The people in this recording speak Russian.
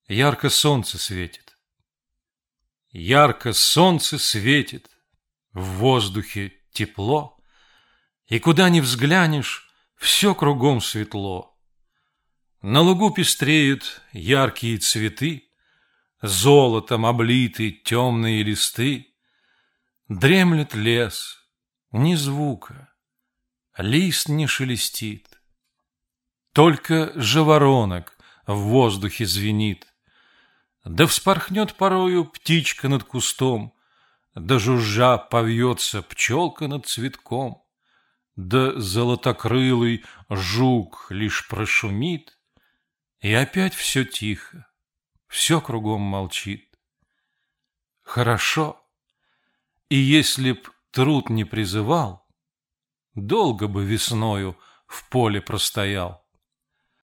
Ярко солнце светит. Ярко солнце светит, в воздухе тепло, и куда ни взглянешь, все кругом светло. На лугу пестреют яркие цветы, золотом облиты темные листы. Дремлет лес, ни звука, лист не шелестит. Только жаворонок в воздухе звенит. Да вспорхнет порою птичка над кустом, да жужжа повьется пчелка над цветком, да золотокрылый жук лишь прошумит, и опять все тихо, все кругом молчит. Хорошо, и если б труд не призывал, долго бы весною в поле простоял.